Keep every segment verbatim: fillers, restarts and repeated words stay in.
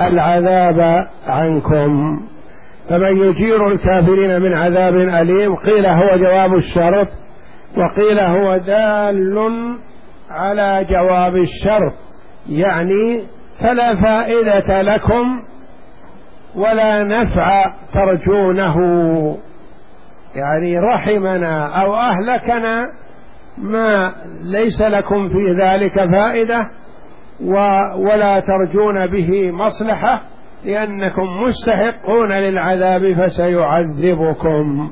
العذاب عنكم. فمن يجير الكافرين من عذاب أليم، قيل هو جواب الشرط، وقيل هو دال على جواب الشرط، يعني فلا فائدة لكم ولا نفع ترجونه، يعني رحمنا أو أهلكنا ما ليس لكم في ذلك فائدة ولا ترجون به مصلحة، لأنكم مستحقون للعذاب فسيعذبكم.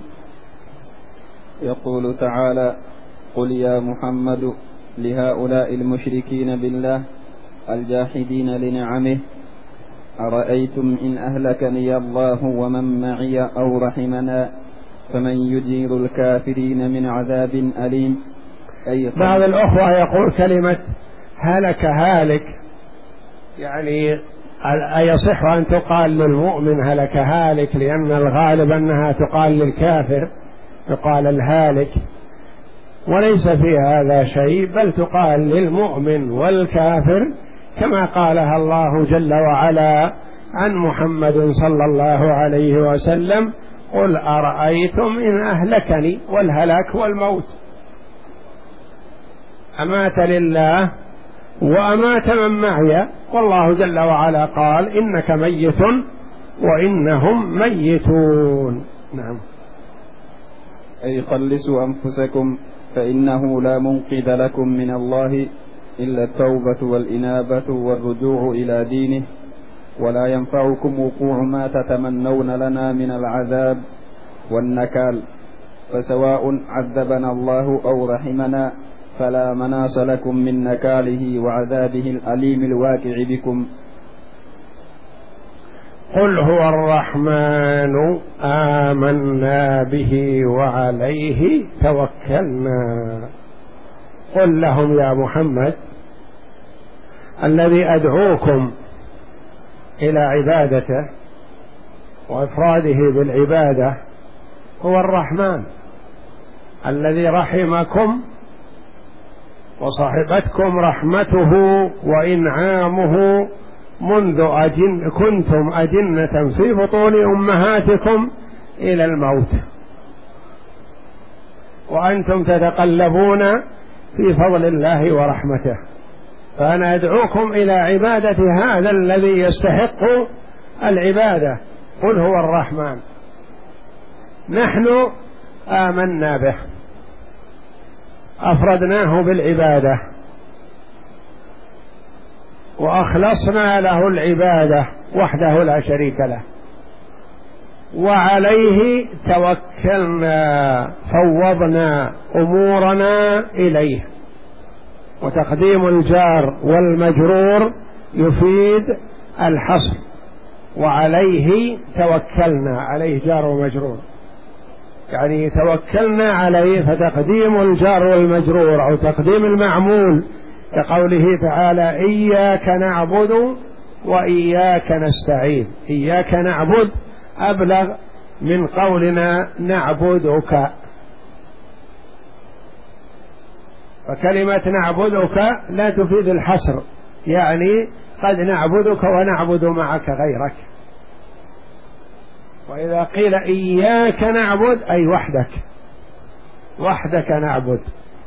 يقول تعالى: قل يا محمد لهؤلاء المشركين بالله الجاحدين لنعمه أرأيتم إن أهلكني الله ومن معي أو رحمنا فمن يجير الكافرين من عذاب أليم. أي بعض الأخوة يقول كلمة هلك هالك، يعني أيصح أن تقال للمؤمن هلك هالك؟ لأن الغالب أنها تقال للكافر، تقال الهالك، وليس في هذا شيء، بل تقال للمؤمن والكافر كما قالها الله جل وعلا عن محمد صلى الله عليه وسلم: قل أرأيتم إن أهلكني، والهلاك والموت، أمات لله وأمات من معي، والله جل وعلا قال: إنك ميت وإنهم ميتون. نعم. أي خلصوا أنفسكم فإنه لا منقذ لكم من الله إلا التوبة والإنابة والرجوع إلى دينه، ولا ينفعكم وقوع ما تتمنون لنا من العذاب والنكال، فسواء عذبنا الله أو رحمنا فلا مناص لكم من نكاله وعذابه الأليم الواقع بكم. قل هو الرحمن آمنا به وعليه توكلنا. قل لهم يا محمد: الذي أدعوكم إلى عبادته وإفراده بالعبادة هو الرحمن الذي رحمكم وصاحبتكم رحمته وإنعامه منذ أجن كنتم أجنة في بطون أمهاتكم إلى الموت، وأنتم تتقلبون في فضل الله ورحمته. فأنا أدعوكم إلى عبادة هذا الذي يستحق العبادة. قل هو الرحمن، نحن آمنا به، أفردناه بالعبادة وأخلصنا له العبادة وحده لا شريك له، وعليه توكلنا، فوضنا أمورنا إليه. وتقديم الجار والمجرور يفيد الحصر، وعليه توكلنا، عليه جار ومجرور، يعني توكلنا عليه، فتقديم الجار والمجرور أو تقديم المعمول كقوله تعالى: إياك نعبد وإياك نستعين. إياك نعبد أبلغ من قولنا نعبدك، فكلمة نعبدك لا تفيد الحصر، يعني قد نعبدك ونعبد معك غيرك. وإذا قيل إياك نعبد أي وحدك، وحدك نعبد.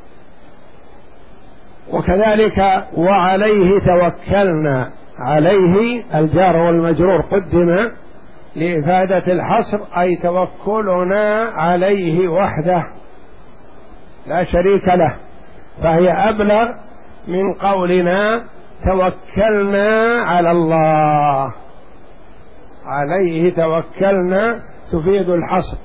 وكذلك وعليه توكلنا، عليه الجار والمجرور قدم لإفادة الحصر، أي توكلنا عليه وحده لا شريك له، فهي أبلغ من قولنا توكلنا على الله. عليه توكلنا تفيد الحصر،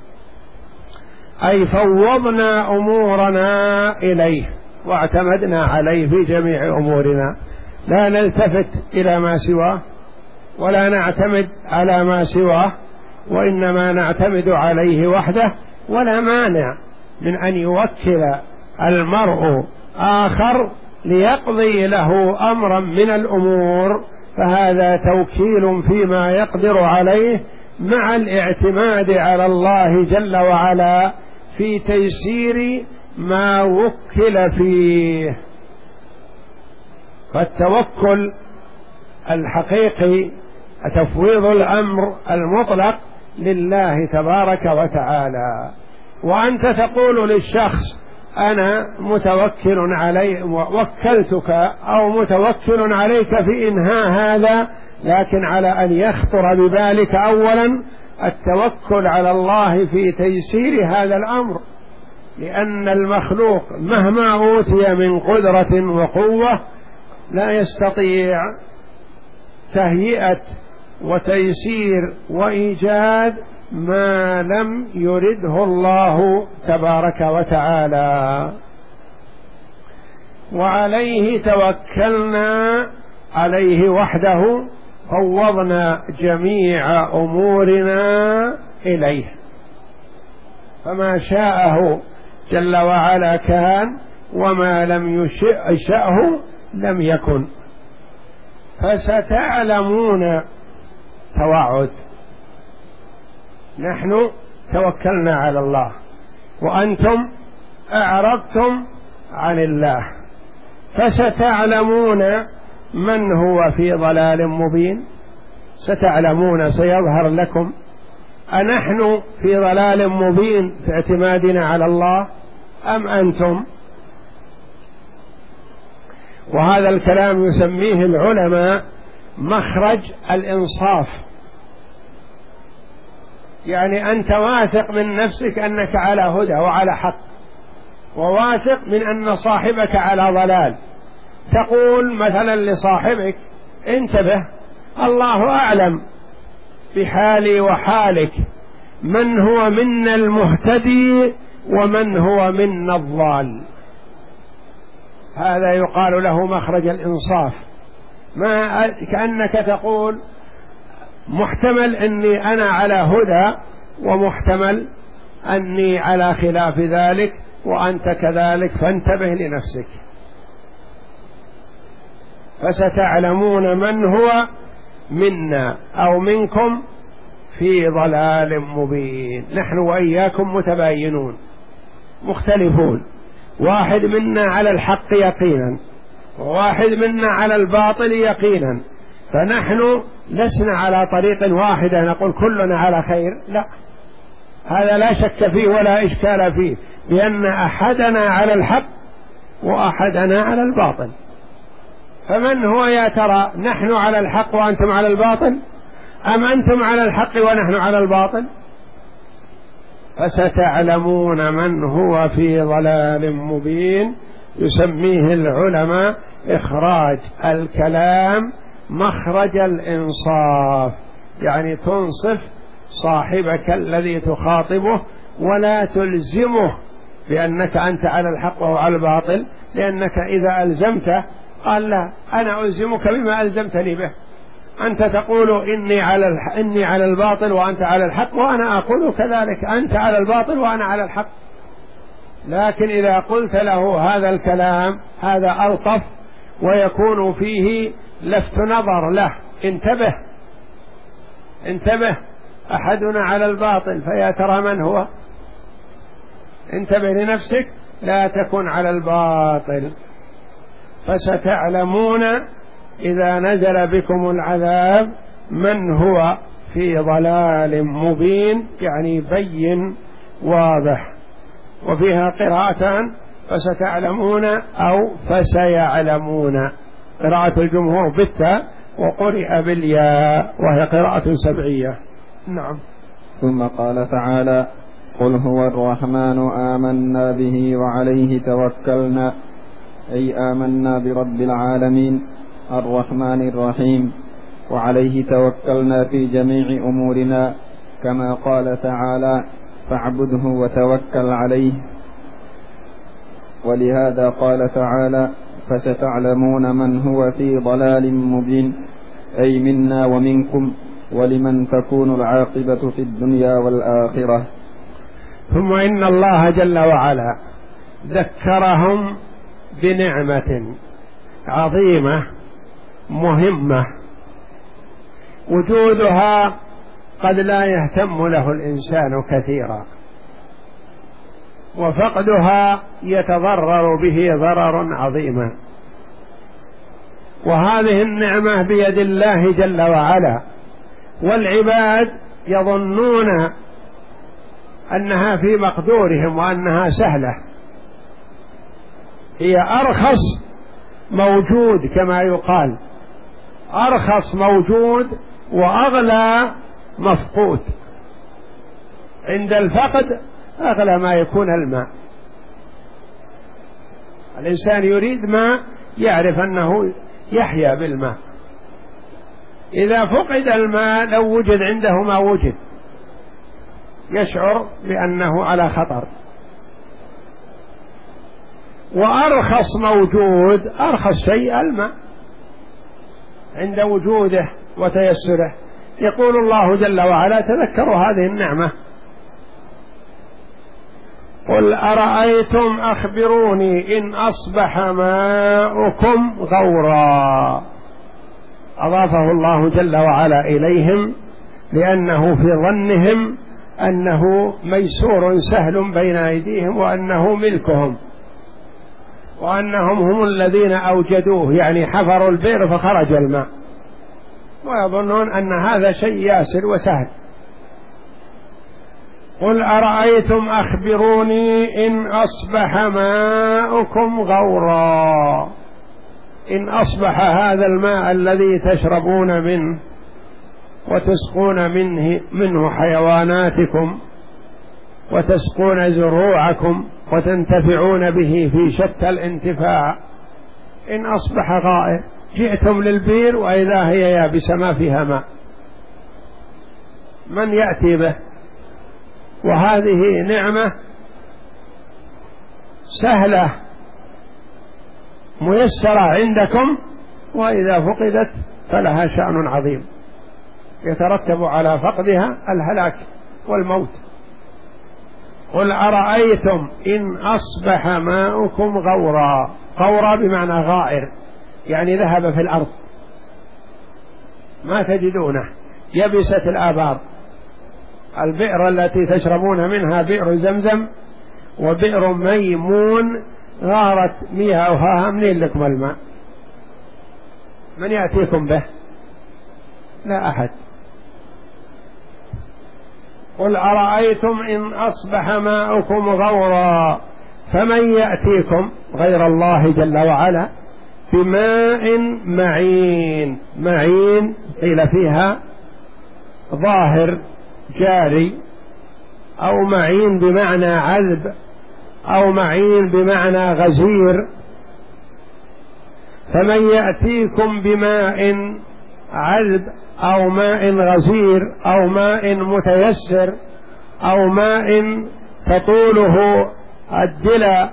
أي فوضنا أمورنا إليه واعتمدنا عليه في جميع أمورنا، لا نلتفت إلى ما سواه ولا نعتمد على ما سواه، وإنما نعتمد عليه وحده. ولا مانع من أن يوكل المرء آخر ليقضي له أمرا من الأمور، فهذا توكيل فيما يقدر عليه مع الاعتماد على الله جل وعلا في تيسير ما وكل فيه. فالتوكل الحقيقي تفويض الأمر المطلق لله تبارك وتعالى. وأنت تقول للشخص أنا متوكل علي وكلتك أو متوكل عليك في إنهاء هذا، لكن على أن يخطر ببالك أولا التوكل على الله في تيسير هذا الأمر، لأن المخلوق مهما أوتي من قدرة وقوة لا يستطيع تهيئة وتيسير وإيجاد ما لم يرده الله تبارك وتعالى. وعليه توكلنا، عليه وحده فوضنا جميع أمورنا إليه، فما شاءه جل وعلا كان، وما لم يشأه لم يكن. فستعلمون توعد، نحن توكلنا على الله وأنتم أعرضتم عن الله، فستعلمون من هو في ضلال مبين. ستعلمون، سيظهر لكم أنحن في ضلال مبين في اعتمادنا على الله أم أنتم. وهذا الكلام يسميه العلماء مخرج الإنصاف، يعني أنت واثق من نفسك أنك على هدى وعلى حق، وواثق من أن صاحبك على ضلال، تقول مثلا لصاحبك انتبه، الله أعلم بحالي وحالك، من هو منا المهتدي ومن هو منا الضال. هذا يقال له مخرج الإنصاف، ما كأنك تقول محتمل أني أنا على هدى ومحتمل أني على خلاف ذلك وأنت كذلك، فانتبه لنفسك. فستعلمون من هو منا أو منكم في ضلال مبين. نحن وإياكم متباينون مختلفون، واحد منا على الحق يقينا وواحد منا على الباطل يقينا، فنحن لسنا على طريق واحدة نقول كلنا على خير، لا، هذا لا شك فيه ولا إشكال فيه، لأن أحدنا على الحق وأحدنا على الباطل. فمن هو يا ترى، نحن على الحق وأنتم على الباطل، أم أنتم على الحق ونحن على الباطل؟ فستعلمون من هو في ضلال مبين. يسميه العلماء إخراج الكلام مخرج الإنصاف، يعني تنصف صاحبك الذي تخاطبه ولا تلزمه بأنك أنت على الحق وهو على الباطل، لأنك إذا ألزمته قال لا، أنا ألزمك بما ألزمتني به. أنت تقول إني على الح... إني على الباطل وأنت على الحق، وأنا أقول كذلك، أنت على الباطل وأنا على الحق. لكن إذا قلت له هذا الكلام هذا ألطف ويكون فيه لفت نظر له، انتبه انتبه أحدنا على الباطل، فيا ترى من هو، انتبه لنفسك لا تكن على الباطل. فستعلمون إذا نزل بكم العذاب من هو في ضلال مبين، يعني بين واضح. وفيها قراءتان، فستعلمون أو فسيعلمون، قراءة الجمهور بالتاء وقرئ بالياء وهي قراءة سبعية. نعم. ثم قال تعالى: قل هو الرحمن آمنا به وعليه توكلنا، أي آمنا برب العالمين الرحمن الرحيم، وعليه توكلنا في جميع أمورنا، كما قال تعالى: فاعبده وتوكل عليه. ولهذا قال تعالى: فستعلمون من هو في ضلال مبين، أي منا ومنكم، ولمن تكون العاقبة في الدنيا والآخرة. ثم إن الله جل وعلا ذكرهم بنعمة عظيمة مهمة وجودها قد لا يهتم له الإنسان كثيرا، وفقدها يتضرر به ضررا عظيما. وهذه النعمة بيد الله جل وعلا، والعباد يظنون أنها في مقدورهم وأنها سهلة. هي أرخص موجود كما يقال، أرخص موجود وأغلى مفقود. عند الفقد أغلى ما يكون الماء. الإنسان يريد ماء يعرف أنه يحيا بالماء. إذا فقد الماء لو وجد عنده ما وجد يشعر بأنه على خطر. وأرخص موجود، أرخص شيء الماء عند وجوده وتيسره. يقول الله جل وعلا: تذكروا هذه النعمة. قل أرأيتم أخبروني إن أصبح ماؤكم غورا. أضافه الله جل وعلا إليهم لأنه في ظنهم أنه ميسور سهل بين أيديهم وأنه ملكهم وأنهم هم الذين أوجدوه، يعني حفروا البئر فخرج الماء، ويظنون أن هذا شيء ياسر وسهل. قل أرأيتم أخبروني إن أصبح ماؤكم غورا. إن أصبح هذا الماء الذي تشربون منه وتسقون منه, منه حيواناتكم وتسقون زروعكم وتنتفعون به في شتى الانتفاع، إن أصبح غائر، جئتم للبير وإذا هي يابسة ما فيها ماء، من يأتي به؟ وهذه نعمة سهلة ميسرة عندكم، وإذا فقدت فلها شأن عظيم يترتب على فقدها الهلاك والموت. قل أرأيتم إن أصبح ماؤكم غورا. غورا بمعنى غائر، يعني ذهب في الأرض ما تجدونه، يبست الآبار. البئر التي تشربون منها بئر زمزم وبئر ميمون غارت مياهها، منين لكم الماء؟ من يأتيكم به؟ لا أحد. قل أرأيتم إن أصبح ماؤكم غورا فمن يأتيكم غير الله جل وعلا بماء معين. معين قيل فيها ظاهر جاري، أو معين بمعنى عذب، أو معين بمعنى غزير. فمن يأتيكم بماء عذب أو ماء غزير أو ماء متيسر أو ماء تطوله الدلى،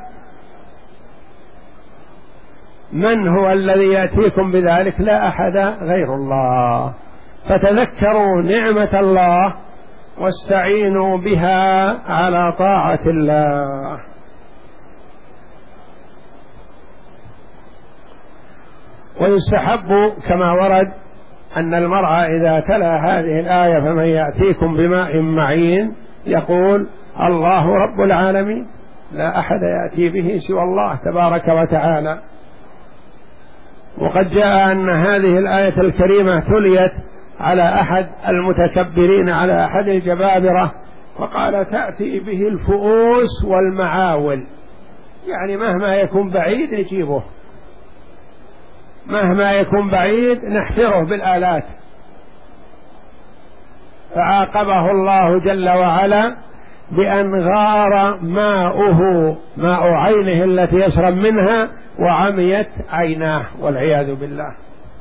من هو الذي يأتيكم بذلك؟ لا أحد غير الله. فتذكروا نعمة الله واستعينوا بها على طاعة الله. ويستحب كما ورد أن المرء إذا تلا هذه الآية فمن يأتيكم بماء معين يقول الله رب العالمين، لا أحد يأتي به سوى الله تبارك وتعالى. وقد جاء أن هذه الآية الكريمة تليت على أحد المتكبرين، على أحد الجبابرة، وقال تأتي به الفؤوس والمعاول، يعني مهما يكون بعيد نجيبه، مهما يكون بعيد نحفره بالآلات. فعاقبه الله جل وعلا بأن غار ماؤه، ماء عينه التي يشرب منها، وعميت عيناه والعياذ بالله.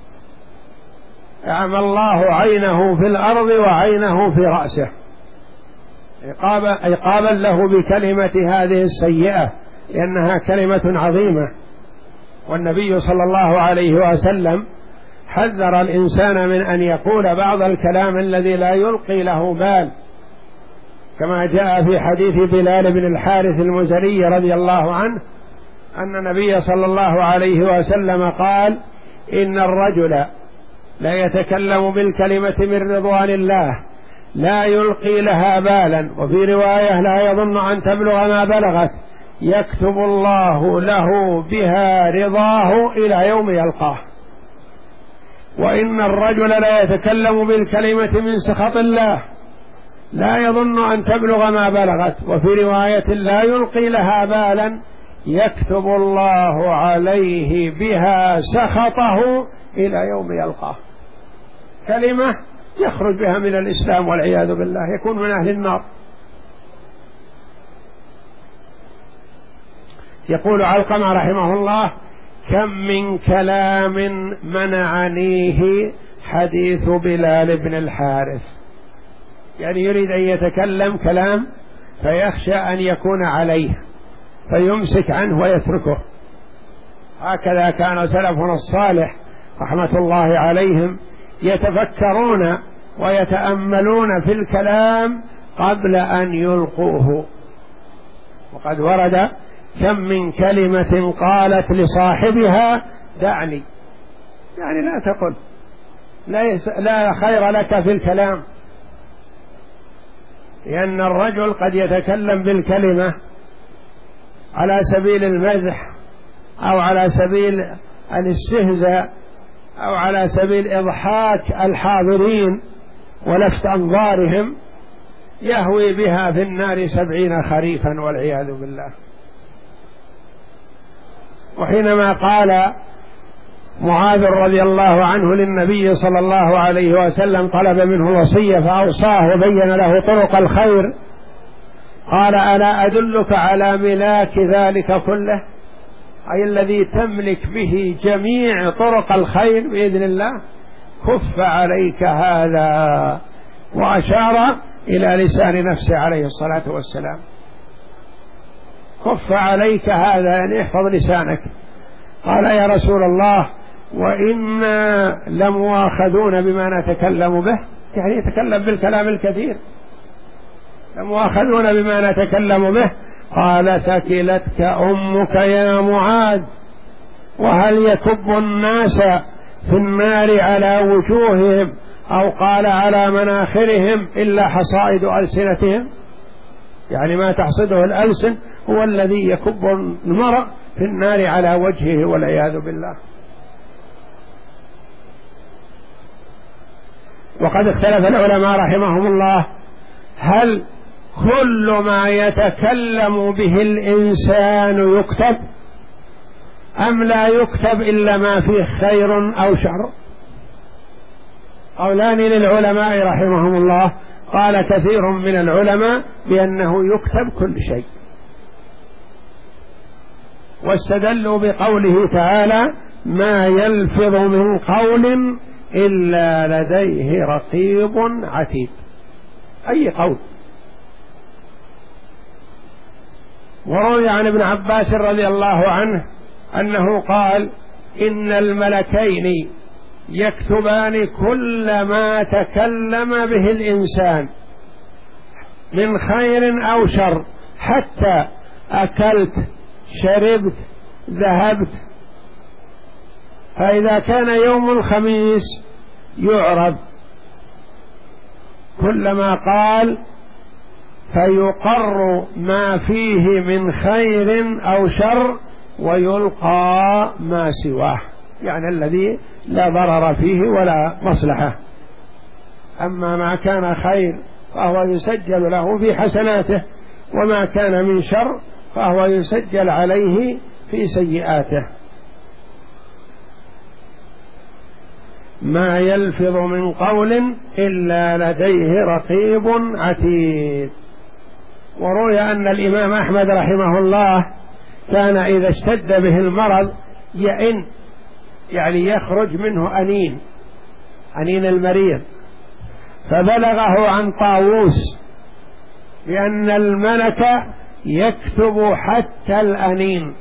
أعمى الله عينه في الأرض وعينه في رأسه عقابا عقابا له بكلمة هذه السيئة، لأنها كلمة عظيمة. والنبي صلى الله عليه وسلم حذر الإنسان من أن يقول بعض الكلام الذي لا يلقي له بال، كما جاء في حديث بلال بن الحارث المزني رضي الله عنه أن النبي صلى الله عليه وسلم قال إن الرجل لا يتكلم بالكلمة من رضوان الله لا يلقي لها بالا، وفي رواية لا يظن أن تبلغ ما بلغت، يكتب الله له بها رضاه إلى يوم يلقاه. وإن الرجل لا يتكلم بالكلمة من سخط الله لا يظن أن تبلغ ما بلغت، وفي رواية لا يلقي لها بالا يكتب الله عليه بها سخطه إلى يوم يلقاه. كلمة يخرج بها من الإسلام والعياذ بالله، يكون من أهل النار. يقول علقمة رحمه الله: كم من كلام منعنيه حديث بلال بن الحارث. يعني يريد أن يتكلم كلام فيخشى أن يكون عليه فيمسك عنه ويتركه. هكذا كان سلفنا الصالح رحمة الله عليهم يتفكرون ويتأملون في الكلام قبل أن يلقوه. وقد ورد: كم من كلمة قالت لصاحبها دعني، يعني لا تقل، ليس لا خير لك في الكلام، لأن الرجل قد يتكلم بالكلمة على سبيل المزح أو على سبيل الاستهزاء أو على سبيل إضحاك الحاضرين ولفت أنظارهم، يهوي بها في النار سبعين خريفا والعياذ بالله. وحينما قال معاذ رضي الله عنه للنبي صلى الله عليه وسلم، طلب منه الوصية فأوصاه وبين له طرق الخير، قال: ألا أدلك على ملاك ذلك كله، أي الذي تملك به جميع طرق الخير بإذن الله؟ كف عليك هذا، وأشار إلى لسان نفسه عليه الصلاة والسلام. كف عليك هذا يعني احفظ لسانك. قال: يا رسول الله وإنا لمواخذون بما نتكلم به، يعني يتكلم بالكلام الكثير، لمواخذون بما نتكلم به. قال: ثكلتك أمك يا معاذ، وهل يكب الناس في النار على وجوههم أو قال على مناخرهم إلا حصائد ألسنتهم؟ يعني ما تحصده الألسن هو الذي يكب المرء في النار على وجهه والعياذ بالله. وقد اختلف العلماء رحمهم الله: هل كل ما يتكلم به الإنسان يكتب أم لا يكتب إلا ما فيه خير أو شر؟ قولان للعلماء رحمهم الله. قال كثير من العلماء بأنه يكتب كل شيء، واستدلوا بقوله تعالى: ما يلفظ من قول إلا لديه رقيب عتيد. أي قول. وروي عن ابن عباس رضي الله عنه أنه قال: إن الملكين يكتبان كل ما تكلم به الإنسان من خير أو شر، حتى أكلت شربت ذهبت. فإذا كان يوم الخميس يعرض كل ما قال فيقر ما فيه من خير أو شر ويلقى ما سواه، يعني الذي لا ضرر فيه ولا مصلحة. أما ما كان خير فهو يسجل له في حسناته، وما كان من شر فهو يسجل عليه في سيئاته. ما يلفظ من قول إلا لديه رقيب عتيد. وروي أن الإمام أحمد رحمه الله كان إذا اشتد به المرض يئن، يعني يخرج منه أنين، أنين المريض، فبلغه عن طاووس بأن الملك يكتب حتى الأنين،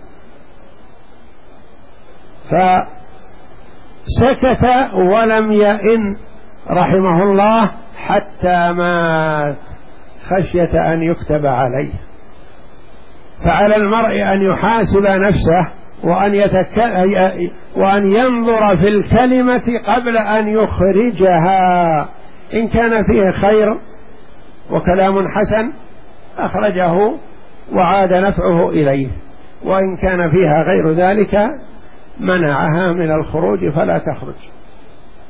فسكت ولم يئن رحمه الله حتى مات خشية أن يكتب عليه. فعلى المرء أن يحاسب نفسه وأن, يتك... وأن ينظر في الكلمة قبل أن يخرجها، إن كان فيه خير وكلام حسن أخرجه وعاد نفعه إليه، وإن كان فيها غير ذلك منعها من الخروج فلا تخرج.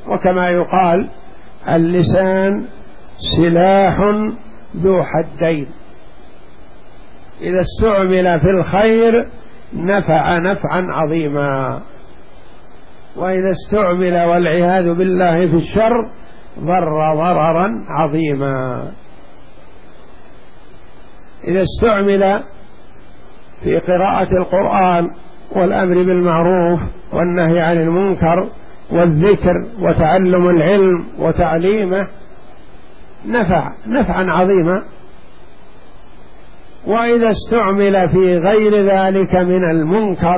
وكما يقال اللسان سلاح ذو حدين، إذا استعمل في الخير نفع نفعا عظيما، وإذا استعمل والعياذ بالله في الشر ضر ضررا عظيما. إذا استعمل في قراءة القرآن والأمر بالمعروف والنهي عن المنكر والذكر وتعلم العلم وتعليمه نفع نفعا عظيما. وإذا استعمل في غير ذلك من المنكر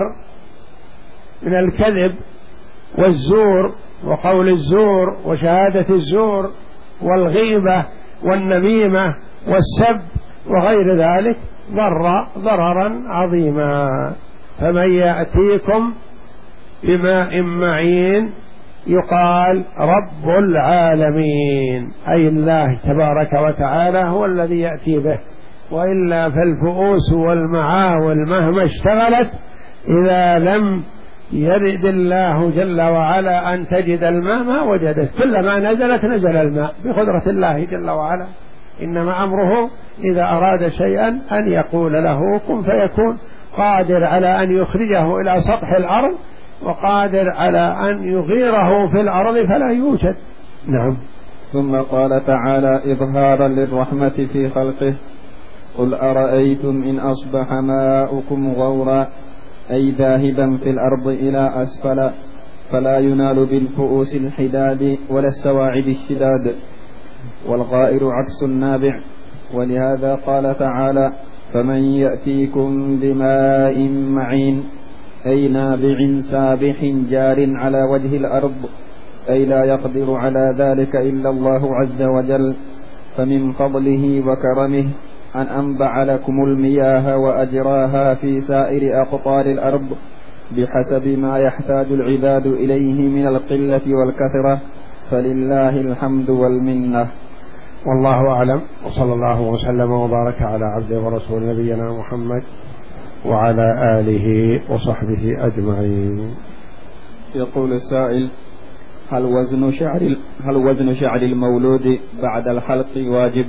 من الكذب والزور وقول الزور وشهادة الزور والغيبة والنميمة والسب وغير ذلك ضر ضررا عظيما. فمن يأتيكم بماء معين يقال رب العالمين، أي الله تبارك وتعالى هو الذي يأتي به، وإلا فالفؤوس والمعاول مهما اشتغلت إذا لم يرد الله جل وعلا أن تجد الماء ما وجدت، كلما نزلت نزل الماء بقدرة الله جل وعلا. إنما أمره إذا أراد شيئا أن يقول له كن فيكون، قادر على أن يخرجه إلى سطح الأرض وقادر على أن يغيره في الأرض فلا يوجد. نعم. ثم قال تعالى إظهارا للرحمة في خلقه قل أرأيتم إن أصبح ماؤكم غورا أي ذاهبا في الأرض إلى أسفل فلا ينال بالفؤوس الحداد ولا السواعد الشداد، والغائر عكس النابع. ولهذا قال تعالى فمن يأتيكم بماء معين أي نابع سابح جار على وجه الأرض، أي لا يقدر على ذلك إلا الله عز وجل، فمن فضله وكرمه أن أنبع لكم المياه وأجراها في سائر أقطار الأرض بحسب ما يحتاج العباد إليه من القلة والكثرة، فلله الحمد والمنة. والله أعلم، وصلى الله وسلم وبارك على عبده ورسول نبينا محمد وعلى آله وصحبه أجمعين. يقول السائل هل وزن شعر هل وزن شعر المولود بعد الحلق واجب؟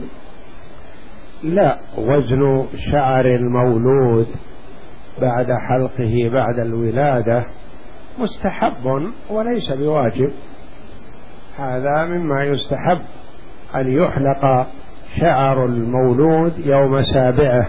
لا، وزن شعر المولود بعد حلقه بعد الولادة مستحب وليس بواجب، هذا مما يستحب أن يحلق شعر المولود يوم سابعه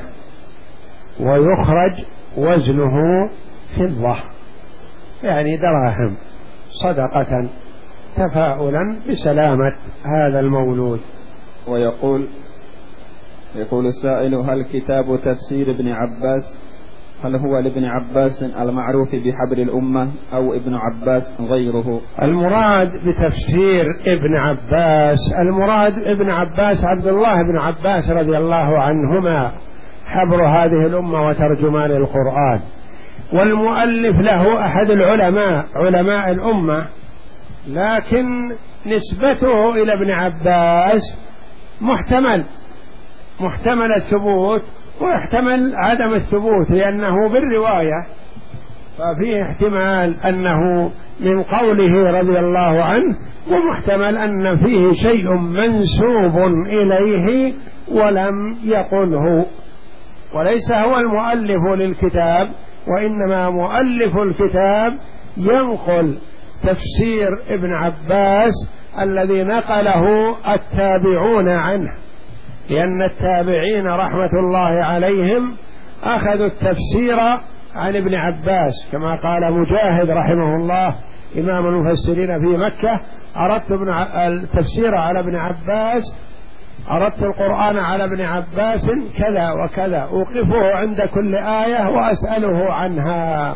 ويخرج وزنه فضة يعني دراهم صدقة تفاؤلا بسلامة هذا المولود. ويقول يقول السائل هل كتاب تفسير ابن عباس هل هو لابن عباس المعروف بحبر الأمة أو ابن عباس غيره؟ المراد بتفسير ابن عباس المراد ابن عباس عبد الله بن عباس رضي الله عنهما حبر هذه الأمة وترجمان القرآن، والمؤلف له أحد العلماء علماء الأمة، لكن نسبته إلى ابن عباس محتمل محتمل الثبوت ويحتمل عدم الثبوت، لأنه بالرواية ففيه احتمال أنه من قوله رضي الله عنه، ومحتمل أن فيه شيء منسوب إليه ولم يقله، وليس هو المؤلف للكتاب، وإنما مؤلف الكتاب ينقل تفسير ابن عباس الذي نقله التابعون عنه، لأن التابعين رحمة الله عليهم أخذوا التفسير عن ابن عباس، كما قال مجاهد رحمه الله إمام المفسرين في مكة أردت التفسير على ابن عباس أردت القرآن على ابن عباس كذا وكذا، أوقفه عند كل آية وأسأله عنها.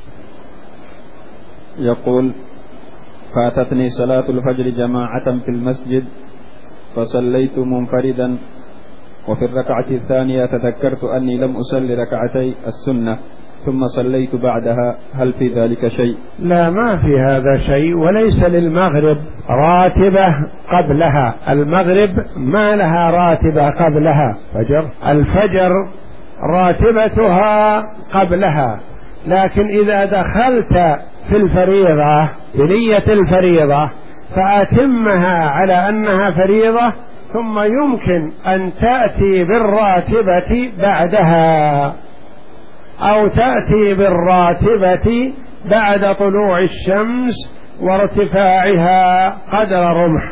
يقول فاتتني صلاة الفجر جماعة في المسجد فصليت منفردا، وفي الركعة الثانية تذكرت أني لم أصلي ركعتي السنة ثم صليت بعدها، هل في ذلك شيء؟ لا، ما في هذا شيء، وليس للمغرب راتبة قبلها، المغرب ما لها راتبة قبلها، فجر الفجر راتبتها قبلها، لكن إذا دخلت في الفريضة بنية الفريضة فأتمها على أنها فريضة، ثم يمكن أن تأتي بالراتبة بعدها، أو تأتي بالراتبة بعد طلوع الشمس وارتفاعها قدر رمح.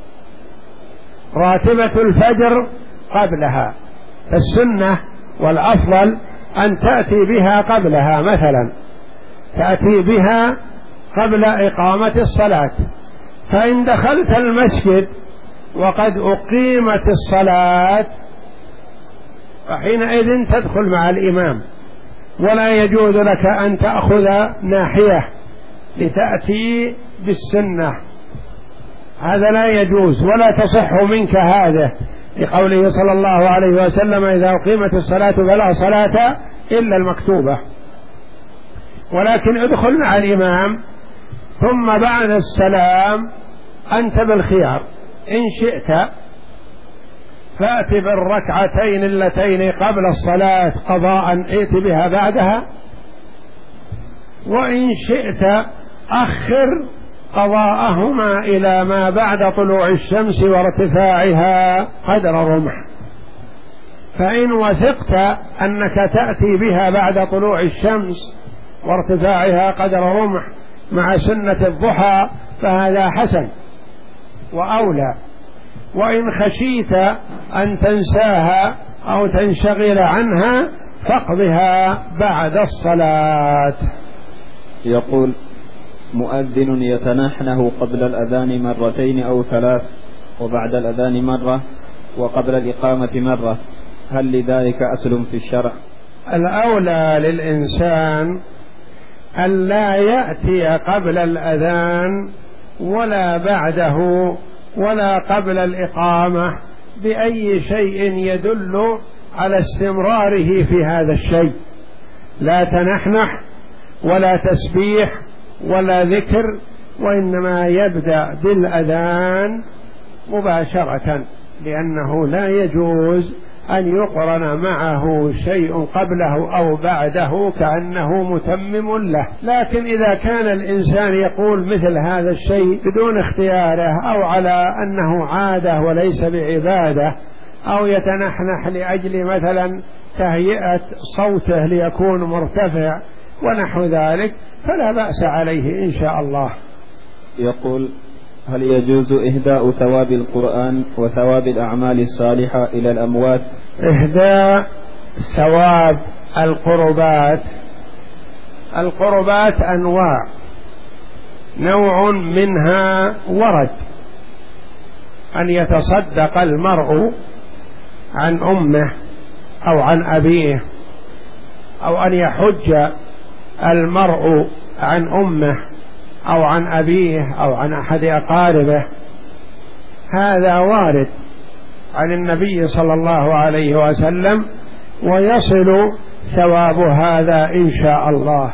راتبة الفجر قبلها، فالسنة والأفضل أن تأتي بها قبلها، مثلا تأتي بها قبل إقامة الصلاة، فإن دخلت المسجد وقد أقيمت الصلاة فحينئذ تدخل مع الإمام، ولا يجوز لك أن تأخذ ناحية لتأتي بالسنة، هذا لا يجوز ولا تصح منك هذا، لقوله صلى الله عليه وسلم: إذا أقيمت الصلاة فلا صلاة إلا المكتوبة. ولكن ادخل مع الإمام، ثم بعد السلام أنت بالخيار، إن شئت فأت بالركعتين اللتين قبل الصلاة قضاء ائت بها بعدها، وإن شئت أخر قضاءهما إلى ما بعد طلوع الشمس وارتفاعها قدر رمح. فإن وثقت أنك تأتي بها بعد طلوع الشمس وارتفاعها قدر رمح مع سنة الضحى فهذا حسن وأولى، وإن خشيت أن تنساها أو تنشغل عنها فاقضها بعد الصلاة. يقول: مؤذن يتنحنه قبل الأذان مرتين أو ثلاث، وبعد الأذان مرة، وقبل الإقامة مرة، هل لذلك أصل في الشرع؟ الأولى للإنسان أن لا يأتي قبل الأذان ولا بعده ولا قبل الإقامة بأي شيء يدل على استمراره في هذا الشيء، لا تنحنح ولا تسبيح ولا ذكر، وإنما يبدأ بالأذان مباشرة، لأنه لا يجوز أن يقرن معه شيء قبله أو بعده كأنه متمم له. لكن إذا كان الإنسان يقول مثل هذا الشيء بدون اختياره، أو على أنه عادة وليس بعبادة، أو يتنحنح لأجل مثلا تهيئة صوته ليكون مرتفع ونحو ذلك، فلا بأس عليه إن شاء الله. يقول: هل يجوز إهداء ثواب القرآن وثواب الأعمال الصالحة إلى الأموات؟ إهداء ثواب القربات، القربات أنواع، نوع منها ورد أن يتصدق المرء عن أمه أو عن أبيه، أو أن يحج المرء عن أمه أو عن أبيه أو عن أحد أقاربه، هذا وارد عن النبي صلى الله عليه وسلم، ويصل ثواب هذا إن شاء الله.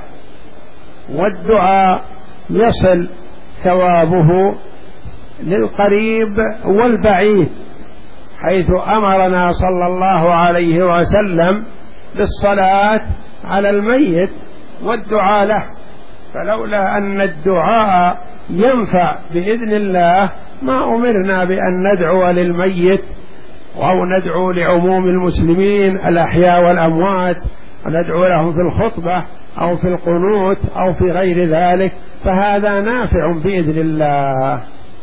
والدعاء يصل ثوابه للقريب والبعيد، حيث أمرنا صلى الله عليه وسلم بالصلاة على الميت والدعاء له، فلولا أن الدعاء ينفع بإذن الله ما أمرنا بأن ندعو للميت أو ندعو لعموم المسلمين الأحياء والأموات، وندعو لهم في الخطبة أو في القنوت أو في غير ذلك، فهذا نافع بإذن الله.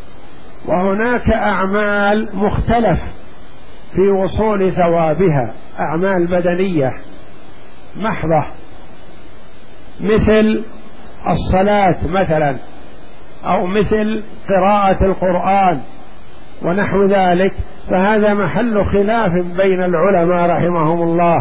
وهناك أعمال مختلف في وصول ثوابها، أعمال بدنية محضة مثل الصلاة مثلا، أو مثل قراءة القرآن ونحو ذلك، فهذا محل خلاف بين العلماء رحمهم الله.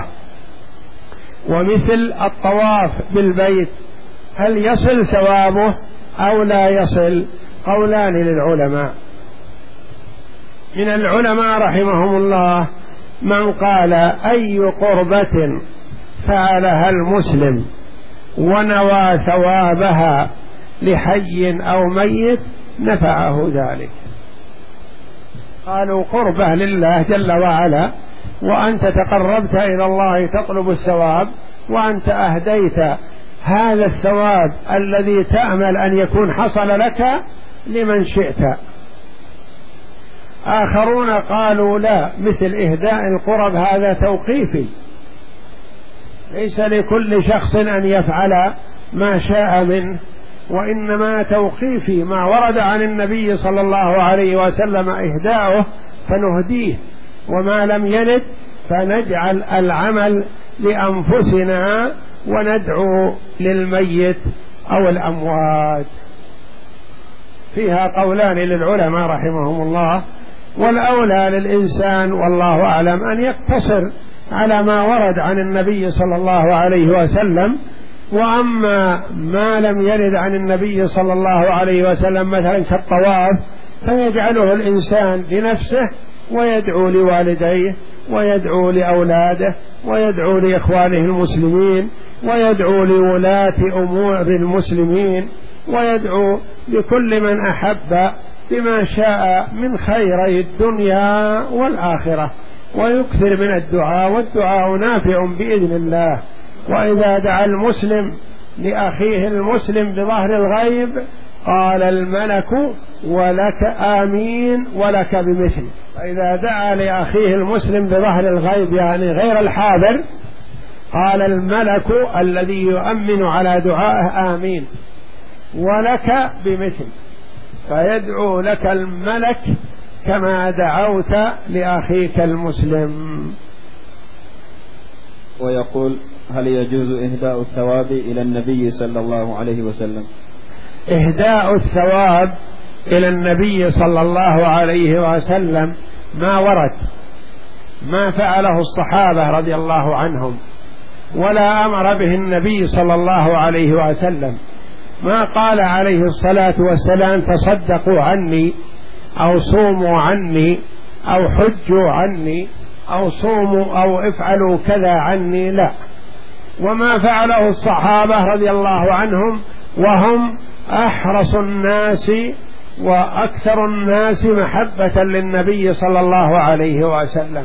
ومثل الطواف بالبيت، هل يصل ثوابه أو لا يصل؟ قولان للعلماء. من العلماء رحمهم الله من قال: أي قربة فعلها المسلم ونوى ثوابها لحي أو ميت نفعه ذلك. قالوا: قربة لله جل وعلا، وأنت تقربت إلى الله تطلب الثواب، وأنت أهديت هذا الثواب الذي تأمل أن يكون حصل لك لمن شئت. آخرون قالوا لا، مثل إهداء القرب هذا توقيفي، ليس لكل شخص أن يفعل ما شاء منه، وإنما توقيفي ما ورد عن النبي صلى الله عليه وسلم إهداؤه فنهديه، وما لم يرد فنجعل العمل لأنفسنا وندعو للميت أو الأموات. فيها قولان للعلماء رحمهم الله، والأولى للإنسان والله أعلم أن يقتصر على ما ورد عن النبي صلى الله عليه وسلم، وأما ما لم يرد عن النبي صلى الله عليه وسلم مثلا كالطواف فيجعله الإنسان لنفسه، ويدعو لوالديه ويدعو لأولاده ويدعو لإخوانه المسلمين ويدعو لولاة أمور المسلمين ويدعو لكل من أحب بما شاء من خيري الدنيا والآخرة، ويكثر من الدعاء، والدعاء نافع بإذن الله. وإذا دعا المسلم لأخيه المسلم بظهر الغيب قال الملك ولك آمين ولك بمثل. فإذا دعا لأخيه المسلم بظهر الغيب يعني غير الحاضر قال الملك الذي يؤمن على دعائه آمين ولك بمثل، فيدعو لك الملك كما دعوت لأخيك المسلم. ويقول: هل يجوز إهداء الثواب إلى النبي صلى الله عليه وسلم؟ إهداء الثواب إلى النبي صلى الله عليه وسلم ما ورد، ما فعله الصحابة رضي الله عنهم، ولا أمر به النبي صلى الله عليه وسلم. ما قال عليه الصلاة والسلام تصدقوا عني أو صوموا عني أو حجوا عني أو صوموا أو افعلوا كذا عني، لا. وما فعله الصحابة رضي الله عنهم وهم أحرص الناس وأكثر الناس محبة للنبي صلى الله عليه وسلم.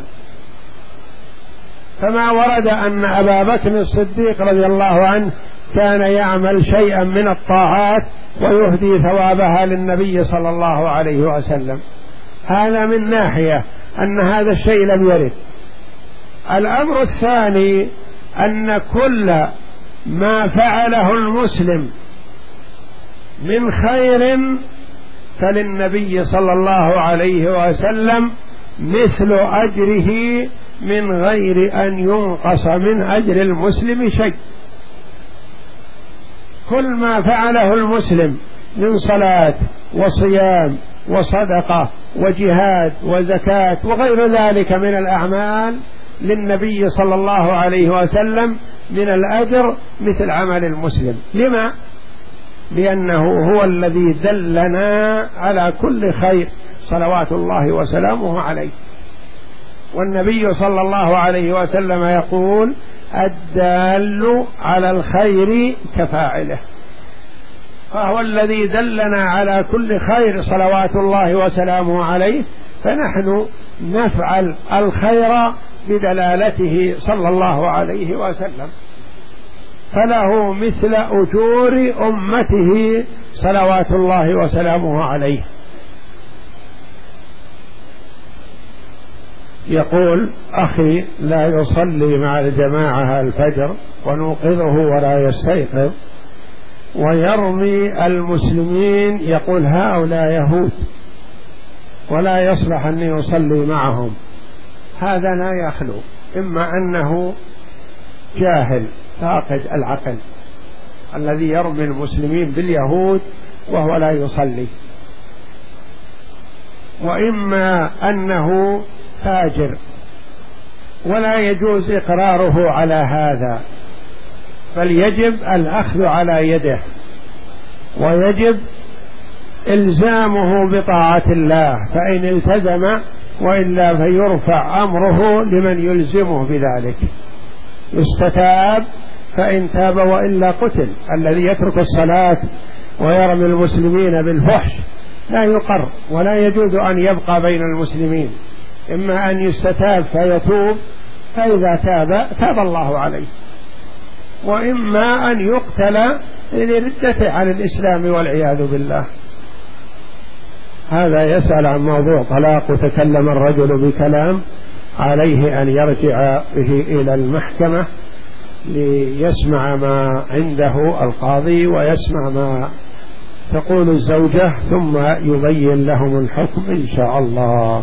فما ورد أن أبا بكر الصديق رضي الله عنه كان يعمل شيئا من الطاعات ويهدي ثوابها للنبي صلى الله عليه وسلم، هذا من ناحية أن هذا الشيء لم يرد. الأمر الثاني أن كل ما فعله المسلم من خير فللنبي صلى الله عليه وسلم مثل أجره من غير أن ينقص من أجر المسلم شيء. كل ما فعله المسلم من صلاة وصيام وصدقة وجهاد وزكاة وغير ذلك من الأعمال للنبي صلى الله عليه وسلم من الأجر مثل عمل المسلم. لما؟ لأنه هو الذي دلنا على كل خير صلوات الله وسلامه عليه. والنبي صلى الله عليه وسلم يقول: الدال على الخير كفاعله، فهو الذي دلنا على كل خير صلوات الله وسلامه عليه، فنحن نفعل الخير بدلالته صلى الله عليه وسلم، فله مثل أجور أمته صلوات الله وسلامه عليه. يقول: أخي لا يصلي مع الجماعة الفجر ونوقظه ولا يستيقظ، ويرمي المسلمين، يقول هؤلاء يهود ولا يصلح أن يصلي معهم. هذا لا يخلو، إما أنه جاهل فاقد العقل الذي يرمي المسلمين باليهود وهو لا يصلي، وإما أنه فاجر ولا يجوز إقراره على هذا، فليجب الأخذ على يده ويجب إلزامه بطاعة الله، فإن التزم، وإلا فيرفع أمره لمن يلزمه بذلك، يستتاب فإن تاب وإلا قتل. الذي يترك الصلاة ويرمي المسلمين بالفحش لا يقر ولا يجوز أن يبقى بين المسلمين، إما أن يستتاب فيتوب، فإذا تاب تاب الله عليه، وإما أن يقتل لردته عن الإسلام والعياذ بالله. هذا يسأل عن موضوع طلاق وتكلم الرجل بكلام، عليه أن يرجع به إلى المحكمة ليسمع ما عنده القاضي ويسمع ما تقول الزوجة ثم يبين لهم الحكم إن شاء الله.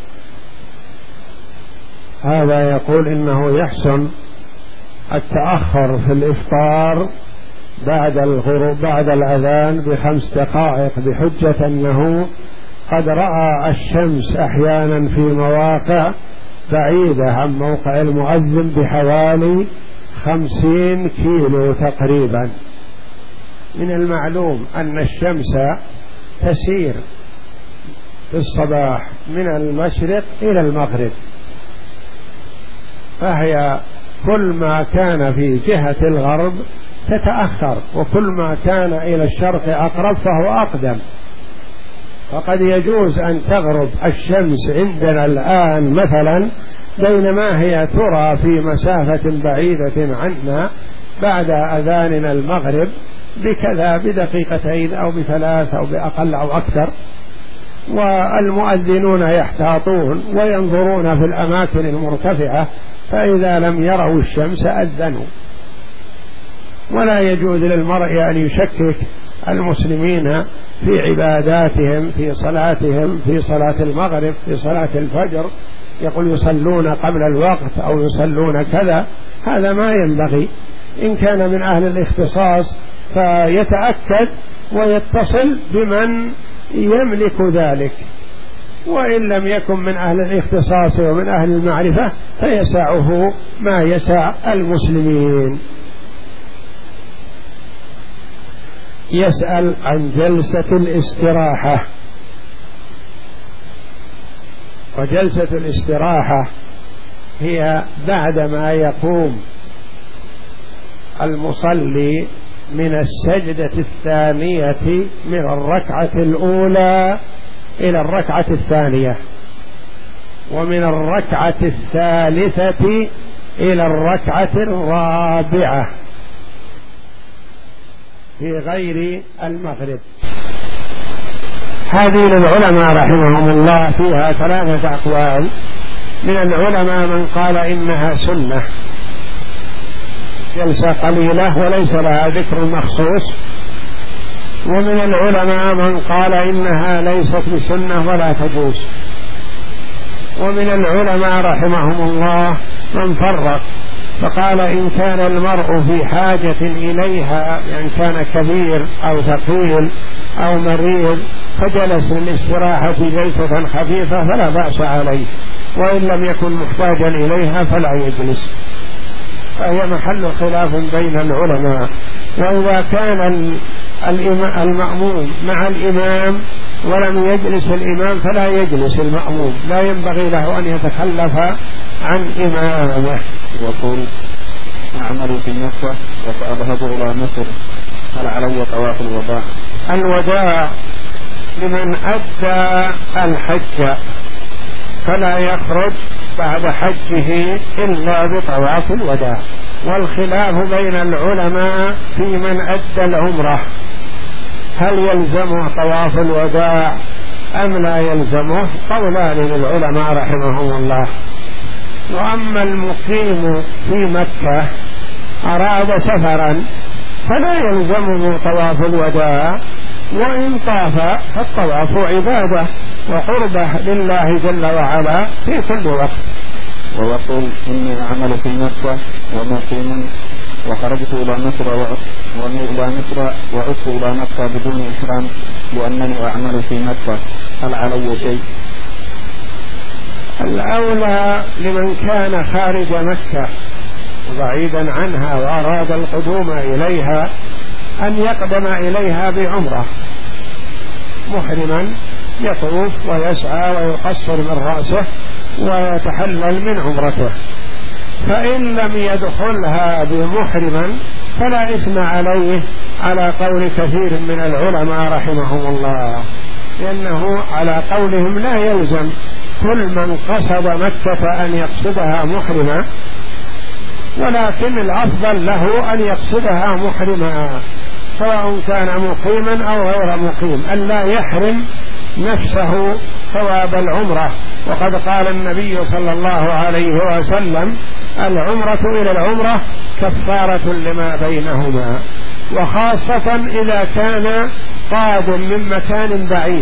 هذا يقول إنه يحسن التأخر في الإفطار بعد الغروب بعد الأذان بخمس دقائق بحجة أنه قد رأى الشمس أحيانا في مواقع بعيدة عن موقع المؤذن بحوالي خمسين كيلو تقريبا. من المعلوم أن الشمس تسير في الصباح من المشرق إلى المغرب، فهي كل ما كان في جهة الغرب تتأخر، وكل ما كان إلى الشرق أقرب فهو أقدم. فقد يجوز أن تغرب الشمس عندنا الآن مثلا بينما هي ترى في مسافة بعيدة عنا بعد أذاننا المغرب بكذا بدقيقتين أو بثلاث أو بأقل أو أكثر، والمؤذنون يحتاطون وينظرون في الأماكن المرتفعة، فإذا لم يروا الشمس أذنوا. ولا يجوز للمرء أن يشكك المسلمين في عباداتهم، في صلاتهم، في صلاة المغرب، في صلاة الفجر، يقول يصلون قبل الوقت أو يصلون كذا، هذا ما ينبغي. إن كان من أهل الاختصاص فيتأكد ويتصل بمن يملك ذلك، وإن لم يكن من أهل الاختصاص ومن أهل المعرفة فيسعه ما يسع المسلمين. يسأل عن جلسة الاستراحة. وجلسة الاستراحة هي بعدما يقوم المصلي من السجدة الثانية من الركعة الأولى إلى الركعة الثانية، ومن الركعة الثالثة إلى الركعة الرابعة في غير المغرب. هذه للعلماء رحمهم الله فيها ثلاثة أقوال. من العلماء من قال إنها سنة، جلسة قليلة وليس لها ذكر مخصوص، ومن العلماء من قال إنها ليست بسنة ولا تجوز، ومن العلماء رحمهم الله من فرق فقال إن كان المرء في حاجة إليها، يعني كان كبير أو ثقيل أو مريض فجلس للاستراحة جلسة خفيفة فلا بأس عليه، وإن لم يكن محتاجا إليها فلا يجلس، فهي محل خلاف بين العلماء. وإذا كان المأموم مع الإمام ولم يجلس الإمام فلا يجلس المأموم، لا ينبغي له أن يتخلف عن إمامه. يقول أعمل في مكة وسأذهب إلى مصر، هل علي طواف الوداع؟ الوداع لمن أدى الحج فلا يخرج بعد حجه إلا بطواف الوداع. والخلاف بين العلماء في من أدى العمرة، هل يلزمه طواف الوداع أم لا يلزمه؟ قولان للعلماء رحمهم الله. وأما المقيم في مكة أراد سفرا فلا يلزمه طواف الوداع، وإن طاف فالطواف عبادة وقربة لله جل وعلا في كل وقت. ويقول إني أعمل في مكة ومقيم وخرجت إلى مصر وإلى مصر وعدت إلى مكة بدون إحرام لأنني أعمل في مكة، هل علي شيء؟ الأولى لمن كان خارج مكة وبعيدا عنها وأراد القدوم إليها أن يقدم إليها بعمرة محرما، يطوف ويسعى ويقصر من رأسه ويتحلل من عمرته. فإن لم يدخلها بمحرما فلا إثم عليه على قول كثير من العلماء رحمهم الله، لأنه على قولهم لا يلزم كل من قصد مكة أن يقصدها محرما، ولكن الأفضل له أن يقصدها محرما سواء كان مقيما أو غير مقيم، أن لا يحرم نفسه ثواب العمرة. وقد قال النبي صلى الله عليه وسلم: العمرة إلى العمرة كفارة لما بينهما. وخاصة إذا كان قادم من مكان بعيد،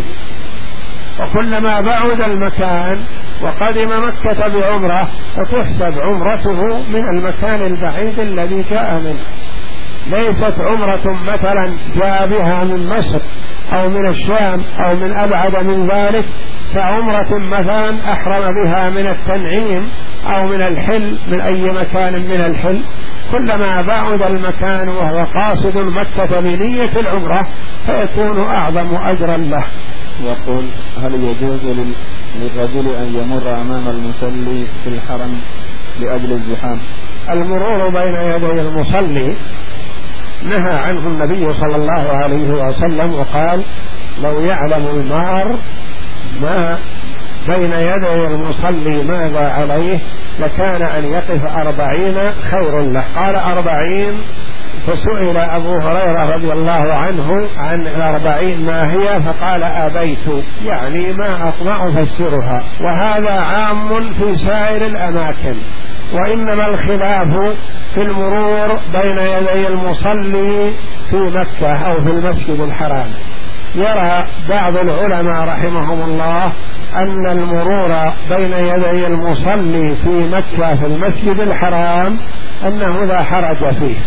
وكلما بعد المكان وقدم مكة بعمرة فتحسب عمرته من المكان البعيد الذي جاء منه، ليست عمرة مثلا جاء بها من مصر أو من الشام أو من أبعد من ذلك كعمرة مثلا أحرم بها من التنعيم أو من الحل، من أي مكان من الحل. كلما بعد المكان وهو قاصد مكة بنية العمرة فيكون أعظم أجرا له. يقول: هل يجوز للرجل أن يمر أمام المصلي في الحرم لأجل الزحام؟ المرور بين يدي المصلي نهى عنه النبي صلى الله عليه وسلم وقال: لو يعلم المار ما بين يدي المصلي ماذا عليه لكان أن يقف أربعين خير له. قال أربعين، فسئل أبو هريرة رضي الله عنه عن الأربعين ما هي، فقال: أبيت، يعني ما أطمع أفسرها. وهذا عام في سائر الأماكن، وإنما الخلاف في المرور بين يدي المصلي في مكة أو في المسجد الحرام. يرى بعض العلماء رحمهم الله أن المرور بين يدي المصلي في مكة في المسجد الحرام أنه لا حرج فيه.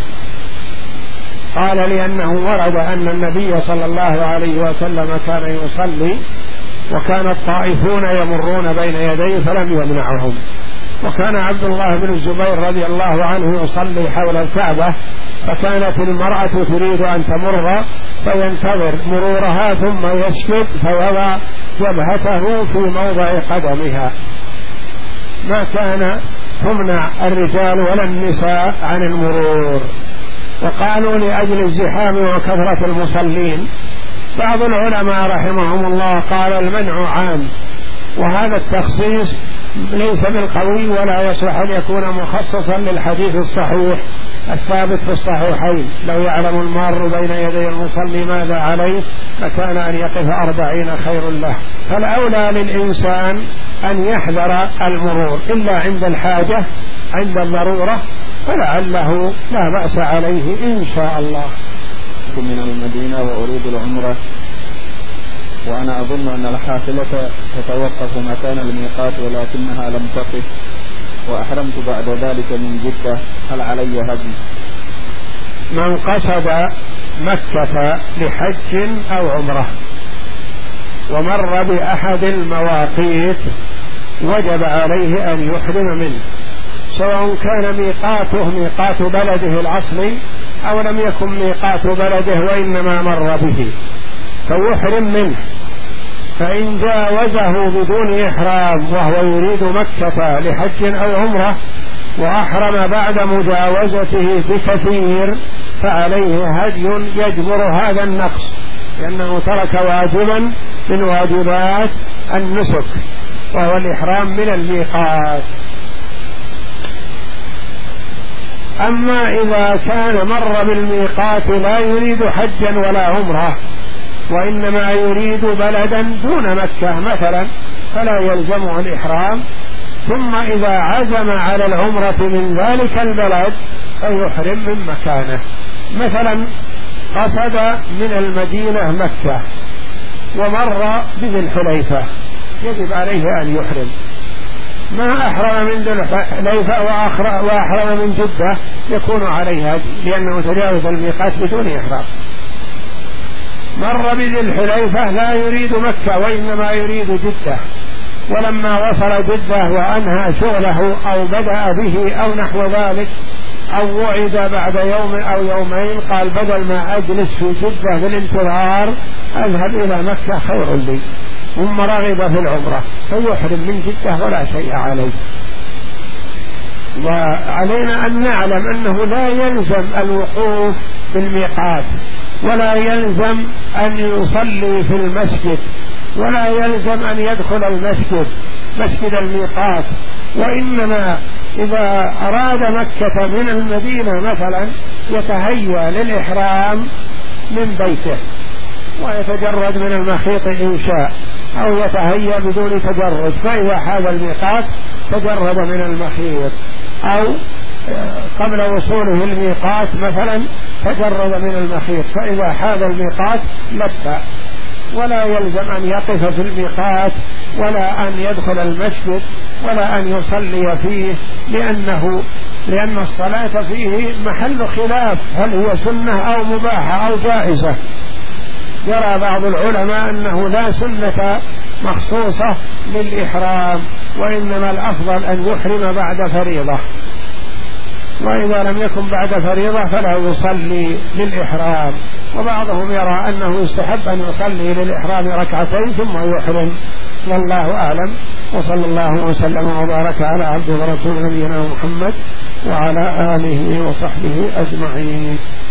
قال: لأنه ورد أن النبي صلى الله عليه وسلم كان يصلي وكان الطائفون يمرون بين يديه فلم يمنعهم. وكان عبد الله بن الزبير رضي الله عنه يصلي حول الكعبة، فكانت المرأة تريد أن تمر فينتظر مرورها ثم يسجد فيضع جبهته في موضع قدمها. ما كان تمنع الرجال ولا النساء عن المرور. وقالوا لأجل الزحام وكثرة المصلين. بعض العلماء رحمهم الله قال المنع عام، وهذا التخصيص ليس بالقوي ولا يصح أن يكون مخصصا للحديث الصحيح الثابت في الصحيحين: لو يعلم المار بين يدي المصلي ماذا عليه لكان أن يقف أربعين خير له. فالأولى للإنسان أن يحذر المرور إلا عند الحاجة، عند الضرورة فلعله لا بأس عليه إن شاء الله. من المدينة وأريد العمرة، وأنا أظن أن الحافلة تتوقف مكان الميقات ولكنها لم تقف، وأحرمت بعد ذلك من جدة، هل علي هدي؟ من قصد مكة لحج أو عمرة ومر بأحد المواقيت وجب عليه أن يحرم منه، سواء كان ميقاته ميقات بلده الأصلي أو لم يكن ميقات بلده وإنما مر به، فيحرم منه. فإن جاوزه بدون إحرام وهو يريد مكة لحج أو عمرة وأحرم بعد مجاوزته بكثير فعليه هدي يجبر هذا النقص، لأنه ترك واجبا من واجبات النسك وهو الإحرام من الميقات. أما إذا كان مر بالميقات لا يريد حجا ولا عمرة وإنما يريد بلدا دون مكة مثلا فلا يلزمه الإحرام، ثم إذا عزم على العمرة من ذلك البلد فيحرم من مكانه. مثلا قصد من المدينة مكة ومر بذي الحليفة يجب عليه أن يحرم. ما أحرم من ذي الحليفة وأحرم من جدة يكون عليه هدي لأنه تجاوز الميقات بدون إحرام. مر بذي الحليفة لا يريد مكة وإنما يريد جدة، ولما وصل جدة وأنهى شغله أو بدأ به أو نحو ذلك أو وعد بعد يوم أو يومين قال بدل ما أجلس في جدة بالانتظار أذهب إلى مكة خير لي، ثم رغب في العمرة فيحرم من جدة ولا شيء عليه. وعلينا أن نعلم أنه لا يلزم الوقوف بالميقات ولا يلزم أن يصلي في المسجد ولا يلزم أن يدخل المسجد مسجد الميقات، وإنما إذا أراد مكة من المدينة مثلا يتهيأ للإحرام من بيته ويتجرد من المخيط إن شاء، أو يتهيأ بدون تجرد، فإذا حال الميقات تجرد من المخيط، أو قبل وصوله الميقات مثلا تجرد من المخيط، فإذا حال الميقات لبى. ولا يلزم أن يقف في الميقات ولا أن يدخل المسجد ولا أن يصلي فيه، لأنه لأن الصلاة فيه محل خلاف، هل هي سنة أو مباحة أو جائزة. يرى بعض العلماء أنه لا سنة مخصوصة للإحرام، وإنما الأفضل أن يحرم بعد فريضة، وإذا لم يكن بعد فريضة فلا يصلي للإحرام. وبعضهم يرى أنه يستحب أن يصلي للإحرام ركعتين ثم يحرم، والله أعلم. وصلى الله وسلم وبارك على عبده ورسوله نبينا محمد وعلى آله وصحبه أجمعين.